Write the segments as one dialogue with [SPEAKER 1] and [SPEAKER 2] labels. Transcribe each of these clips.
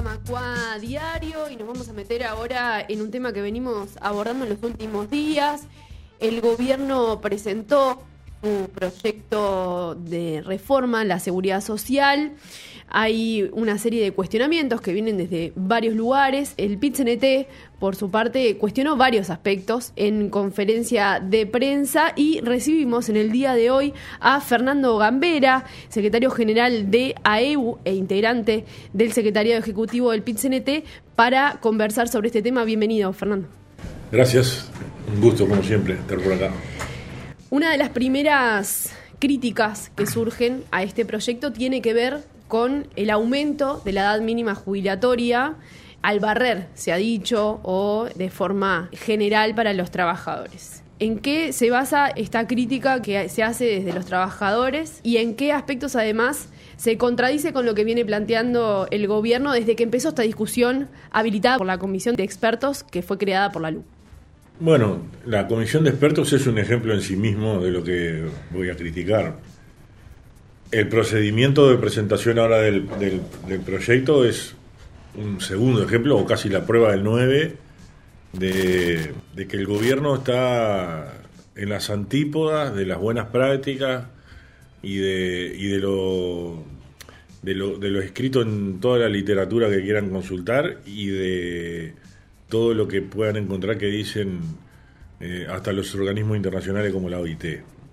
[SPEAKER 1] Camacuá Diario y nos vamos a meter ahora en un tema que venimos abordando en los últimos días. El gobierno presentó su proyecto de reforma a la seguridad social. Hay una serie de cuestionamientos que vienen desde varios lugares. El PIT-CNT, por su parte, cuestionó varios aspectos en conferencia de prensa y recibimos en el día de hoy a Fernando Gambera, secretario general de AEU e integrante del secretariado ejecutivo del PIT-CNT, para conversar sobre este tema. Bienvenido, Fernando.
[SPEAKER 2] Gracias, un gusto como siempre estar por acá.
[SPEAKER 1] Una de las primeras críticas que surgen a este proyecto tiene que ver con el aumento de la edad mínima jubilatoria al barrer, se ha dicho, o de forma general para los trabajadores. ¿En qué se basa esta crítica que se hace desde los trabajadores y en qué aspectos además se contradice con lo que viene planteando el gobierno desde que empezó esta discusión habilitada por la comisión de expertos que fue creada por la LUC?
[SPEAKER 2] Bueno, la comisión de expertos es un ejemplo en sí mismo de lo que voy a criticar. El procedimiento de presentación ahora del proyecto es un segundo ejemplo, o casi la prueba del 9, de que el gobierno está en las antípodas de las buenas prácticas y de lo escrito en toda la literatura que quieran consultar y de todo lo que puedan encontrar que dicen hasta los organismos internacionales como la OIT.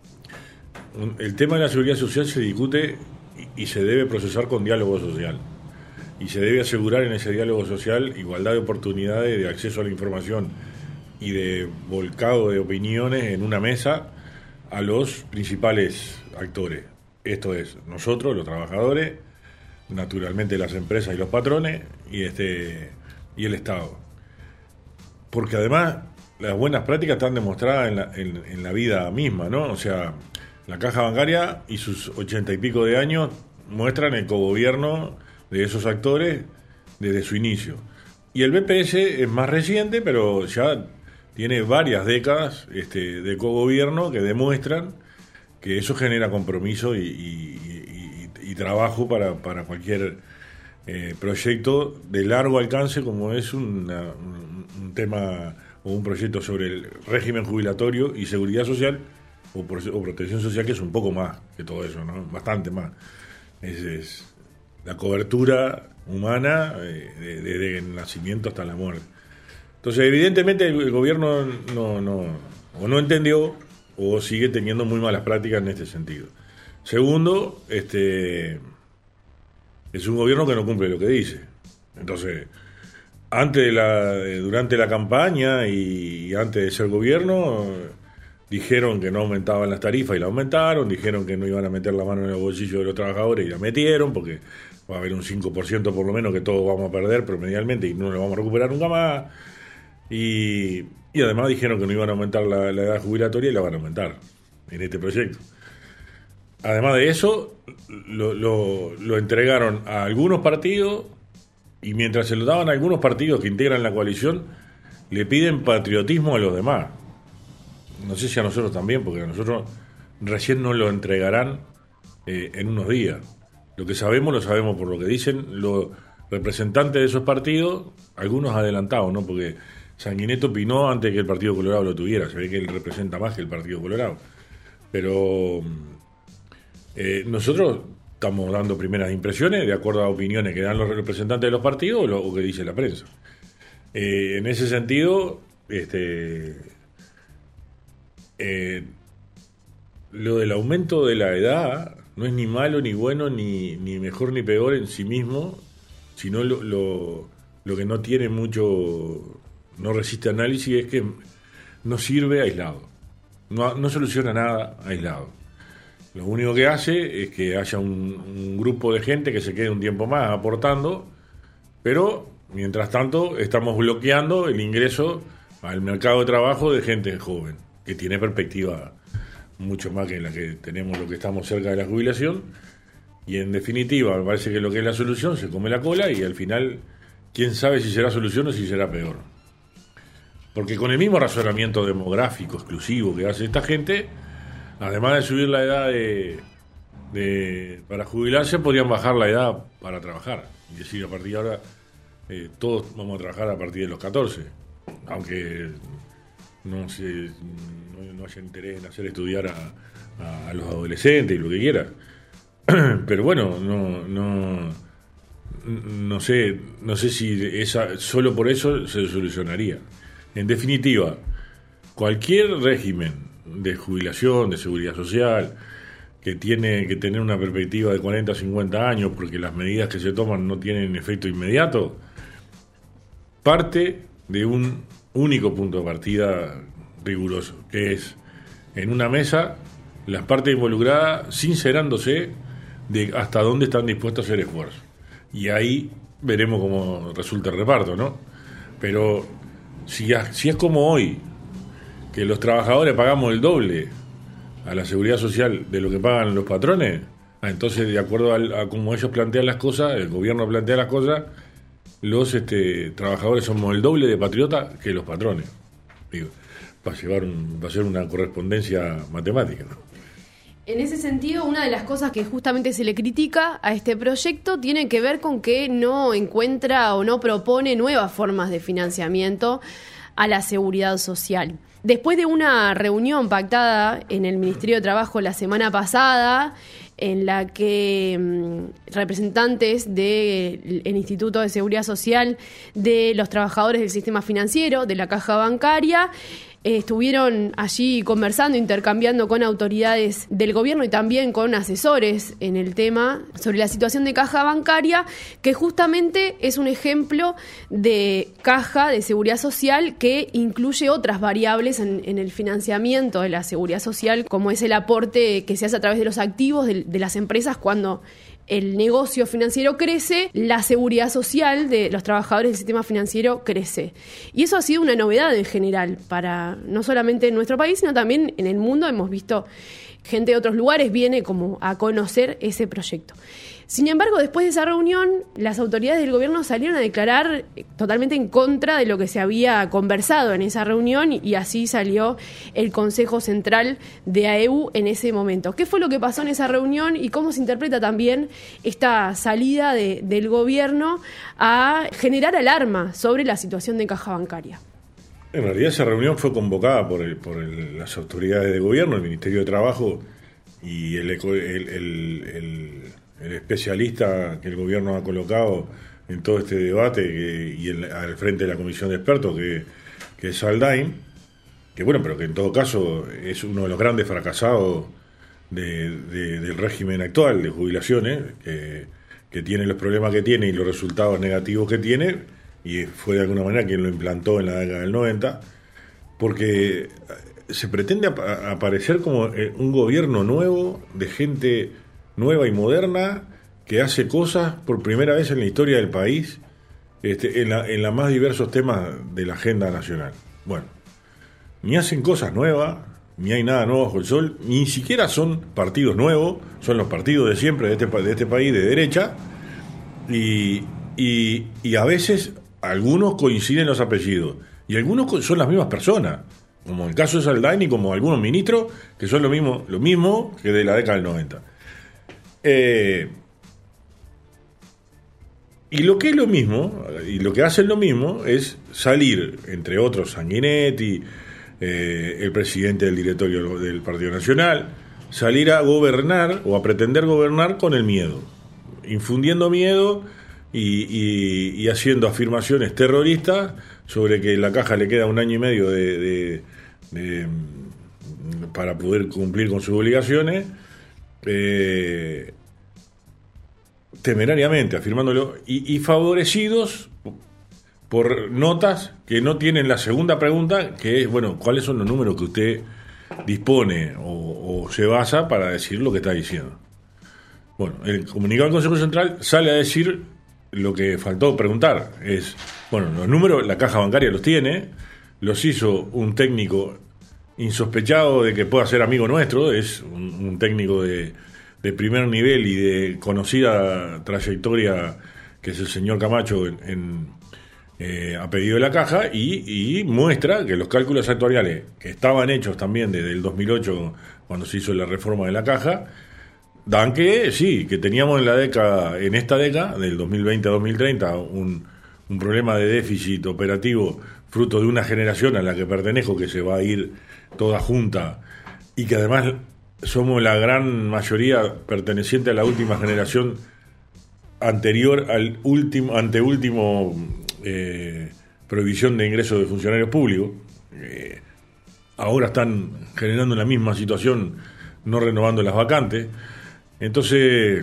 [SPEAKER 2] El tema de la seguridad social se discute y se debe procesar con diálogo social. Y se debe asegurar en ese diálogo social igualdad de oportunidades, de acceso a la información y de volcado de opiniones en una mesa a los principales actores. Esto es, nosotros, los trabajadores, naturalmente las empresas y los patrones, y el Estado. Porque además las buenas prácticas están demostradas en la vida misma, ¿no? O sea, la caja bancaria y sus 80 y pico de años muestran el cogobierno de esos actores desde su inicio. Y el BPS es más reciente, pero ya tiene varias décadas de cogobierno que demuestran que eso genera compromiso y trabajo para cualquier proyecto de largo alcance, como es un tema o un proyecto sobre el régimen jubilatorio y seguridad social o protección social, que es un poco más que todo eso, ¿no? Bastante más. Es la cobertura humana desde el nacimiento hasta la muerte. Entonces, evidentemente el gobierno no entendió o sigue teniendo muy malas prácticas en este sentido. Segundo, es un gobierno que no cumple lo que dice. Entonces, durante la campaña y antes de ser gobierno, dijeron que no aumentaban las tarifas y la aumentaron, dijeron que no iban a meter la mano en el bolsillo de los trabajadores y la metieron, porque va a haber un 5% por lo menos que todos vamos a perder promedialmente y no lo vamos a recuperar nunca más. Y además dijeron que no iban a aumentar la edad jubilatoria y la van a aumentar en este proyecto. Además de eso, lo entregaron a algunos partidos, y mientras se lo daban a algunos partidos que integran la coalición, le piden patriotismo a los demás. No sé si a nosotros también, porque a nosotros recién nos lo entregarán en unos días. Lo que sabemos, lo sabemos por lo que dicen los representantes de esos partidos, algunos adelantados, ¿no? Porque Sanguinetti opinó antes que el Partido Colorado lo tuviera. Se ve que él representa más que el Partido Colorado. Pero nosotros estamos dando primeras impresiones de acuerdo a opiniones que dan los representantes de los partidos o que dice la prensa. En ese sentido, lo del aumento de la edad no es ni malo, ni bueno, ni mejor, ni peor en sí mismo, sino lo que no tiene mucho, no resiste análisis, es que no sirve aislado. No soluciona nada aislado. Lo único que hace es que haya un grupo de gente que se quede un tiempo más aportando, pero mientras tanto estamos bloqueando el ingreso al mercado de trabajo de gente joven, que tiene perspectiva mucho más que la que tenemos los que estamos cerca de la jubilación. Y en definitiva, me parece que lo que es la solución se come la cola y al final, quién sabe si será solución o si será peor. Porque con el mismo razonamiento demográfico exclusivo que hace esta gente, además de subir la edad para jubilarse, podrían bajar la edad para trabajar. Y decir, a partir de ahora todos vamos a trabajar a partir de los 14, aunque no haya interés en hacer estudiar a los adolescentes y lo que quiera. Pero bueno, no sé si solo por eso se solucionaría. En definitiva, cualquier régimen de jubilación, de seguridad social, que tiene que tener una perspectiva de 40 o 50 años porque las medidas que se toman no tienen efecto inmediato, parte de un único punto de partida riguroso, que es en una mesa las partes involucradas sincerándose de hasta dónde están dispuestos a hacer esfuerzos. Y ahí veremos cómo resulta el reparto, ¿no? Pero si es como hoy, que los trabajadores pagamos el doble a la seguridad social de lo que pagan los patrones, entonces de acuerdo a cómo ellos plantean las cosas, el gobierno plantea las cosas, los trabajadores somos el doble de patriotas que los patrones. Digo, va a ser una correspondencia matemática, ¿no?
[SPEAKER 1] En ese sentido, una de las cosas que justamente se le critica a este proyecto tiene que ver con que no encuentra o no propone nuevas formas de financiamiento a la seguridad social. Después de una reunión pactada en el Ministerio de Trabajo la semana pasada, en la que representantes del Instituto de Seguridad Social, de los trabajadores del sistema financiero, de la caja bancaria, estuvieron allí conversando, intercambiando con autoridades del gobierno y también con asesores en el tema sobre la situación de caja bancaria, que justamente es un ejemplo de caja de seguridad social que incluye otras variables en el financiamiento de la seguridad social, como es el aporte que se hace a través de los activos de las empresas cuando el negocio financiero crece, la seguridad social de los trabajadores del sistema financiero crece. Y eso ha sido una novedad en general, para no solamente en nuestro país, sino también en el mundo. Hemos visto gente de otros lugares viene como a conocer ese proyecto. Sin embargo, después de esa reunión, las autoridades del gobierno salieron a declarar totalmente en contra de lo que se había conversado en esa reunión y así salió el Consejo Central de AEU en ese momento. ¿Qué fue lo que pasó en esa reunión y cómo se interpreta también esta salida del gobierno a generar alarma sobre la situación de caja bancaria?
[SPEAKER 2] En realidad esa reunión fue convocada por las autoridades de gobierno, el Ministerio de Trabajo y el especialista que el gobierno ha colocado en todo este debate al frente de la comisión de expertos que es Saldain, que bueno, pero que en todo caso es uno de los grandes fracasados del régimen actual de jubilaciones, que tiene los problemas que tiene y los resultados negativos que tiene, y fue de alguna manera quien lo implantó en la década del 90, porque se pretende aparecer como un gobierno nuevo, de gente nueva y moderna, que hace cosas por primera vez en la historia del país, en los más diversos temas de la agenda nacional. Bueno, ni hacen cosas nuevas, ni hay nada nuevo bajo el sol, ni siquiera son partidos nuevos, son los partidos de siempre de este país de derecha, y a veces algunos coinciden los apellidos, y algunos son las mismas personas, como el caso de Saldain y como algunos ministros que son lo mismo que de la década del 90. Y lo que es lo mismo, y lo que hacen lo mismo, es salir, entre otros, Sanguinetti, el presidente del directorio del Partido Nacional, salir a gobernar o a pretender gobernar con el miedo, infundiendo miedo y haciendo afirmaciones terroristas sobre que la caja le queda 1 año y medio para poder cumplir con sus obligaciones, temerariamente afirmándolo, y favorecidos por notas que no tienen la segunda pregunta, que es, bueno, ¿cuáles son los números que usted dispone o se basa para decir lo que está diciendo? Bueno, el comunicado del Consejo Central sale a decir lo que faltó preguntar, es, bueno, los números la caja bancaria los tiene, los hizo un técnico insospechado de que pueda ser amigo nuestro, es un técnico de primer nivel y de conocida trayectoria, que es el señor Camacho a pedido de la caja, y muestra que los cálculos actuariales que estaban hechos también desde el 2008, cuando se hizo la reforma de la caja, dan que sí, que teníamos en esta década, del 2020 a 2030, un problema de déficit operativo fruto de una generación a la que pertenezco, que se va a ir toda junta, y que además somos la gran mayoría perteneciente a la última generación anterior al anteúltimo prohibición de ingresos de funcionarios públicos. Ahora están generando la misma situación, no renovando las vacantes. Entonces,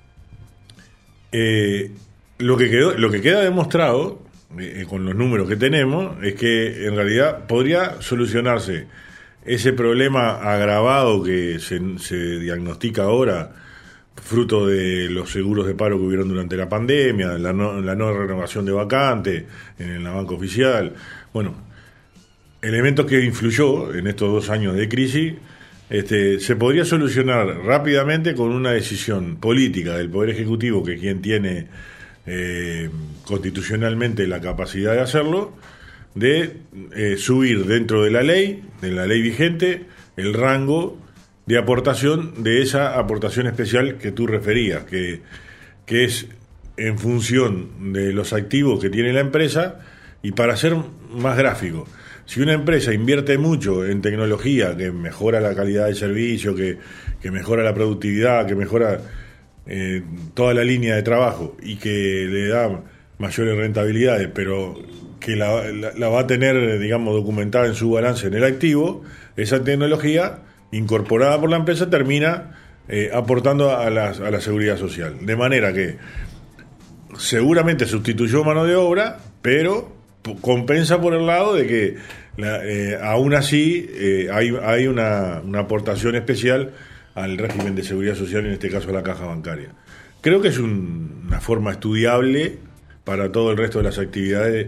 [SPEAKER 2] lo que queda demostrado con los números que tenemos es que en realidad podría solucionarse ese problema agravado que se diagnostica ahora, fruto de los seguros de paro que hubieron durante la pandemia, la no renovación de vacantes en la banca oficial. Bueno, elementos que influyó en estos 2 años de crisis. Se podría solucionar rápidamente con una decisión política del Poder Ejecutivo, que es quien tiene constitucionalmente la capacidad de hacerlo, de subir dentro de la ley vigente, el rango de aportación de esa aportación especial que tú referías, que es en función de los activos que tiene la empresa. Y para ser más gráfico, si una empresa invierte mucho en tecnología que mejora la calidad del servicio, que mejora la productividad, que mejora toda la línea de trabajo y que le da mayores rentabilidades, pero que la va a tener, digamos, documentada en su balance en el activo, esa tecnología incorporada por la empresa termina aportando a la seguridad social. De manera que seguramente sustituyó mano de obra, pero compensa por el lado de que aún así hay una aportación especial al régimen de seguridad social, en este caso a la caja bancaria. Creo que es una forma estudiable para todo el resto de las actividades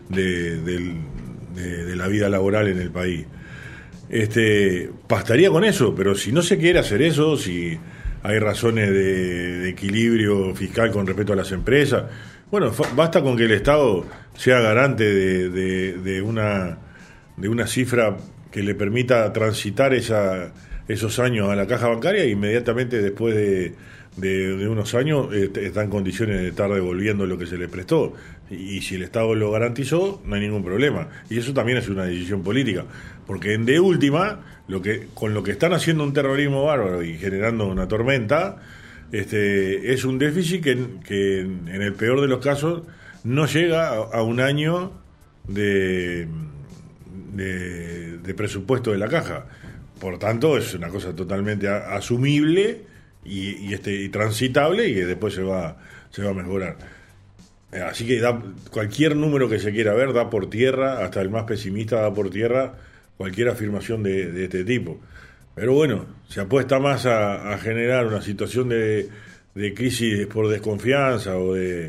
[SPEAKER 2] de la vida laboral en el país. Bastaría con eso, pero si no se quiere hacer eso, si hay razones de equilibrio fiscal con respecto a las empresas, bueno, basta con que el Estado sea garante de una cifra que le permita transitar esos años a la caja bancaria, e inmediatamente después de unos años está en condiciones de estar devolviendo lo que se le prestó. Y si el Estado lo garantizó, no hay ningún problema. Y eso también es una decisión política, porque de última, con lo que están haciendo un terrorismo bárbaro y generando una tormenta, es un déficit que en el peor de los casos no llega a un año de presupuesto de la caja. Por tanto, es una cosa totalmente asumible y transitable, y que después se va a mejorar. Así que cualquier número que se quiera ver da por tierra, hasta el más pesimista da por tierra cualquier afirmación de este tipo. Pero bueno, se apuesta más a generar una situación de crisis por desconfianza o de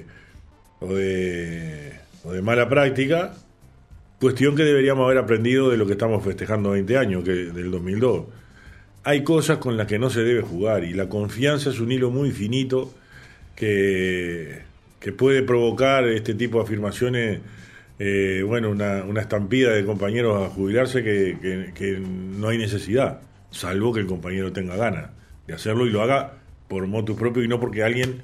[SPEAKER 2] mala práctica, cuestión que deberíamos haber aprendido de lo que estamos festejando 20 años, del 2002. Hay cosas con las que no se debe jugar, y la confianza es un hilo muy finito que puede provocar este tipo de afirmaciones. Una estampida de compañeros a jubilarse que no hay necesidad, salvo que el compañero tenga ganas de hacerlo y lo haga por motu propio, y no porque alguien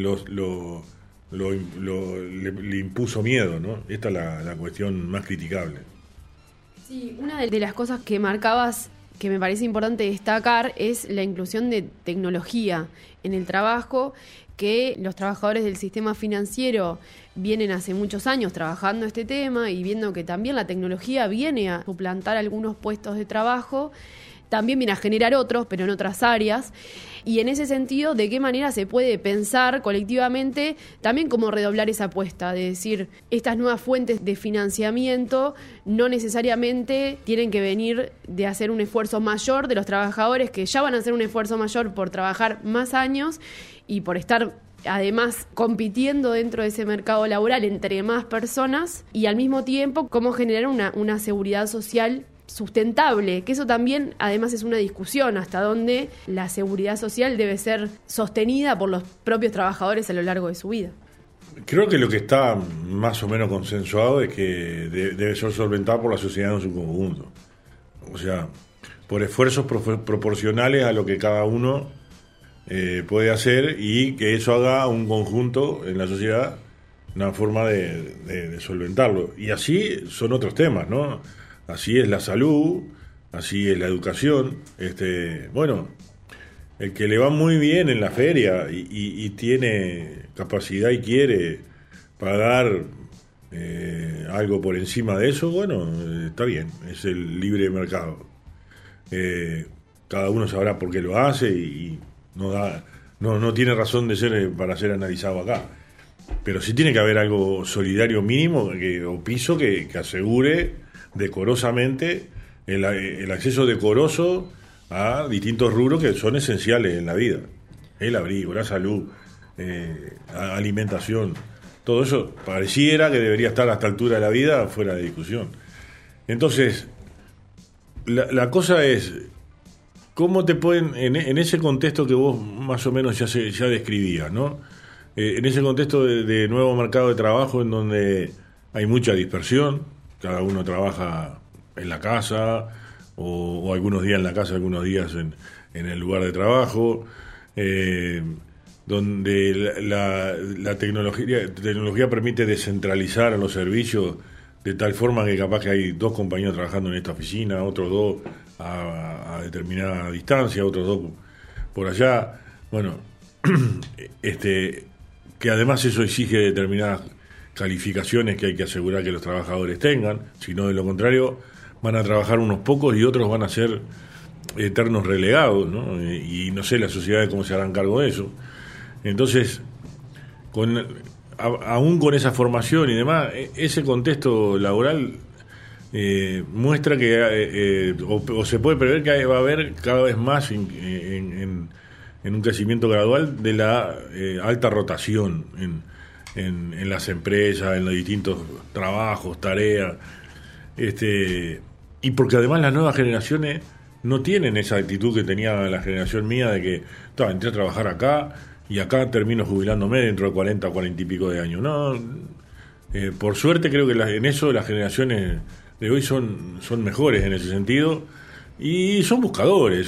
[SPEAKER 2] le impuso miedo, ¿no? Esta es la cuestión más criticable.
[SPEAKER 1] Sí, una de las cosas que marcabas, que me parece importante destacar, es la inclusión de tecnología en el trabajo, que los trabajadores del sistema financiero vienen hace muchos años trabajando este tema y viendo que también la tecnología viene a suplantar algunos puestos de trabajo, también viene a generar otros, pero en otras áreas. Y en ese sentido, ¿de qué manera se puede pensar colectivamente también cómo redoblar esa apuesta? De decir, estas nuevas fuentes de financiamiento no necesariamente tienen que venir de hacer un esfuerzo mayor de los trabajadores, que ya van a hacer un esfuerzo mayor por trabajar más años y por estar además compitiendo dentro de ese mercado laboral entre más personas, y al mismo tiempo cómo generar una seguridad social sustentable, que eso también además es una discusión, hasta dónde la seguridad social debe ser sostenida por los propios trabajadores a lo largo de su vida.
[SPEAKER 2] Creo que lo que está más o menos consensuado es que debe ser solventado por la sociedad en su conjunto, o sea, por esfuerzos proporcionales a lo que cada uno puede hacer, y que eso haga un conjunto en la sociedad una forma de solventarlo. Y así son otros temas, ¿no? Así es la salud, así es la educación. Bueno, el que le va muy bien en la feria y tiene capacidad y quiere pagar algo por encima de eso, bueno, está bien, es el libre mercado. Cada uno sabrá por qué lo hace y no tiene razón de ser para ser analizado acá. Pero sí tiene que haber algo solidario mínimo o piso que asegure decorosamente el acceso decoroso a distintos rubros que son esenciales en la vida. El abrigo, la salud, alimentación, todo eso pareciera que debería estar a esta altura de la vida fuera de discusión. Entonces, la cosa es, ¿cómo te pueden, en ese contexto que vos más o menos ya describías, ¿no? En ese contexto de nuevo mercado de trabajo en donde hay mucha dispersión, cada uno trabaja en la casa o algunos días en la casa, algunos días en el lugar de trabajo, donde la tecnología permite descentralizar a los servicios de tal forma que capaz que hay 2 compañeros trabajando en esta oficina, otros 2 a determinada distancia, otros 2 por allá. Bueno, que además eso exige determinadas calificaciones que hay que asegurar que los trabajadores tengan, si no de lo contrario van a trabajar unos pocos y otros van a ser eternos relegados, ¿no? Y no sé las sociedades cómo se harán cargo de eso. Entonces, aún con esa formación y demás, ese contexto laboral muestra que o se puede prever que va a haber cada vez más en un crecimiento gradual de la alta rotación en las empresas, en los distintos trabajos, tareas, y porque además las nuevas generaciones no tienen esa actitud que tenía la generación mía de que entré a trabajar acá y acá termino jubilándome dentro de 40 o 40 y pico de años. No, por suerte creo que en eso las generaciones de hoy son mejores en ese sentido y son buscadores,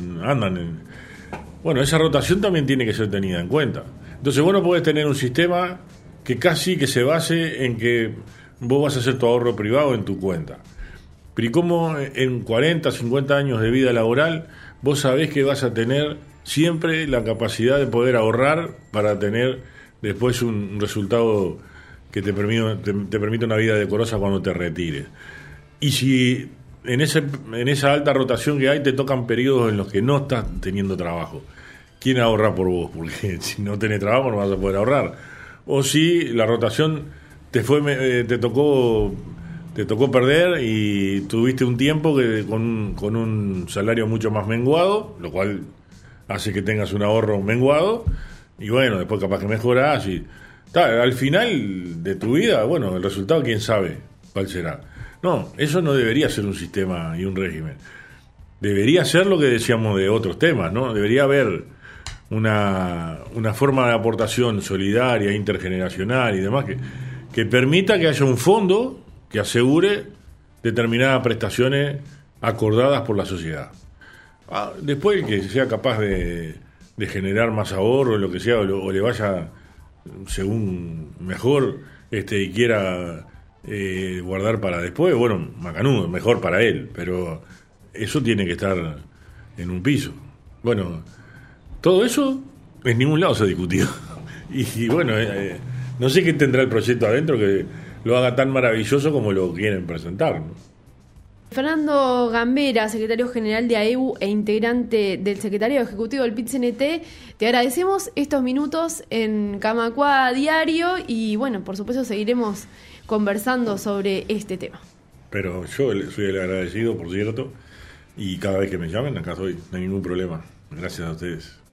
[SPEAKER 2] bueno, esa rotación también tiene que ser tenida en cuenta. Entonces vos no podés tener un sistema que casi que se base en que vos vas a hacer tu ahorro privado en tu cuenta. Pero ¿y cómo en 40, 50 años de vida laboral vos sabés que vas a tener siempre la capacidad de poder ahorrar para tener después un resultado que te permita una vida decorosa cuando te retires? Y si en esa alta rotación que hay te tocan periodos en los que no estás teniendo trabajo, ¿quién ahorra por vos? Porque si no tenés trabajo no vas a poder ahorrar. O si la rotación te tocó perder y tuviste un tiempo que con un salario mucho más menguado, lo cual hace que tengas un ahorro menguado, y bueno, después capaz que mejorás y al final de tu vida, bueno, el resultado quién sabe cuál será. No, eso no debería ser un sistema y un régimen. Debería ser lo que decíamos de otros temas, ¿no? Debería haber una forma de aportación solidaria, intergeneracional y demás que permita que haya un fondo que asegure determinadas prestaciones acordadas por la sociedad. Después que sea capaz de generar más ahorro, lo que sea, o le vaya según mejor y quiera guardar para después, bueno, macanudo, mejor para él, pero eso tiene que estar en un piso. Bueno, todo eso en ningún lado se ha discutido. Y bueno, no sé qué tendrá el proyecto adentro que lo haga tan maravilloso como lo quieren presentar, ¿no?
[SPEAKER 1] Fernando Gambera, secretario general de AEU e integrante del secretario ejecutivo del PIT-CNT, te agradecemos estos minutos en Camacuá Diario y bueno, por supuesto seguiremos conversando sobre este tema.
[SPEAKER 2] Pero yo soy el agradecido, por cierto, y cada vez que me llamen acá estoy, no hay ningún problema. Gracias a ustedes.